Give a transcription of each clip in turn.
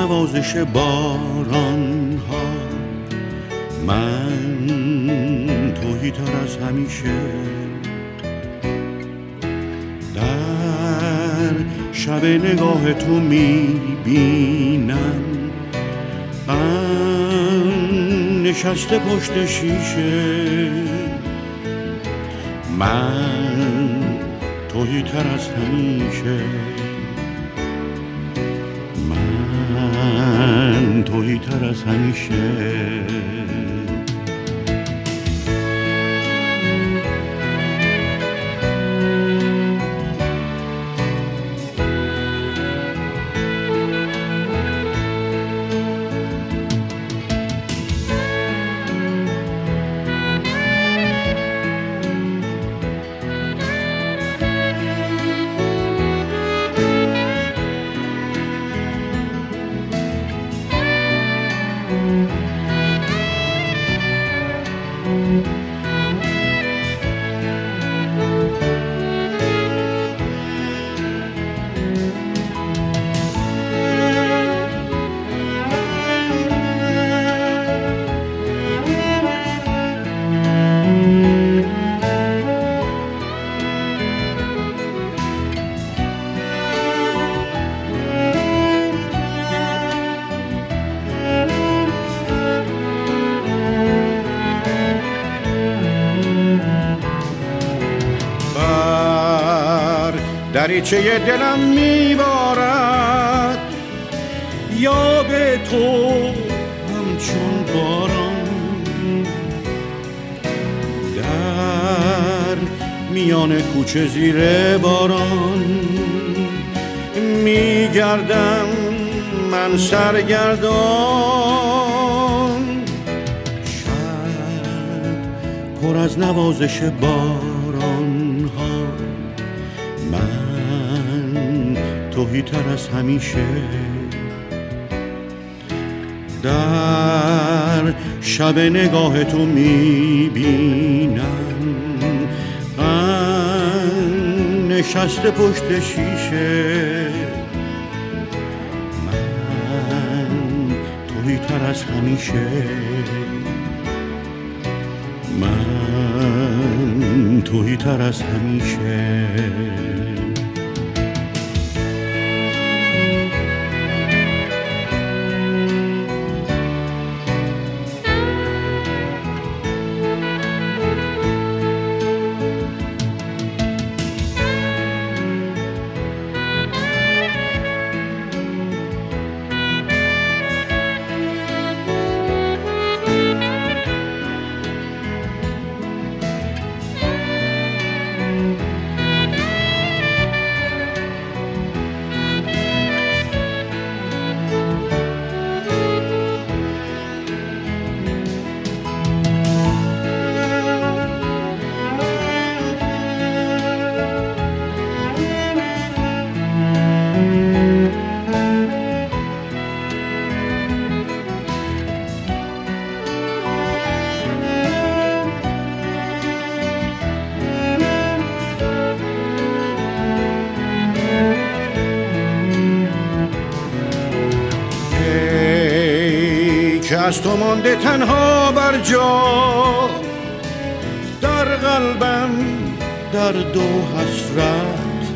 نوازش باران ها، من تهی تر از همیشه در شب نگاه تو میبینم، من نشسته پشت شیشه، من تهی تر از همیشه، من تهی تر از همیشه. دریچه دلم میبارد یاد تو همچون باران، در میان کوچه زیر باران میگردم من سرگردان، شب پر از نوازش باران ها، من تهی تر از همیشه در شب نگاه تو میبینم، من نشسته پشت شیشه، من تهی تر از همیشه، من تهی تر از همیشه. که از تو مانده تنها بر جا، در قلبم درد و حسرت،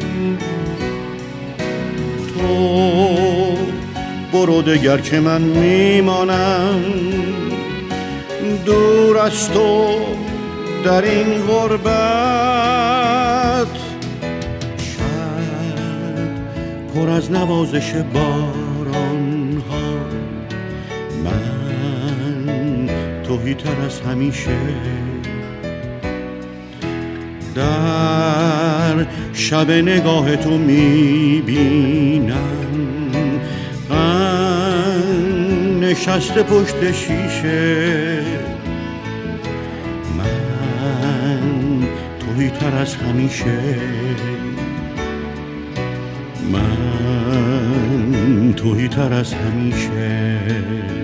تو برو دگر که من میمانم دور از تو در این غربت، شب پر از نوازش باران ها، من تهی تر از همیشه در شب نگاه تو میبینم، من نشسته پشت شیشه، من تهی تر از همیشه، من تهی تر از همیشه.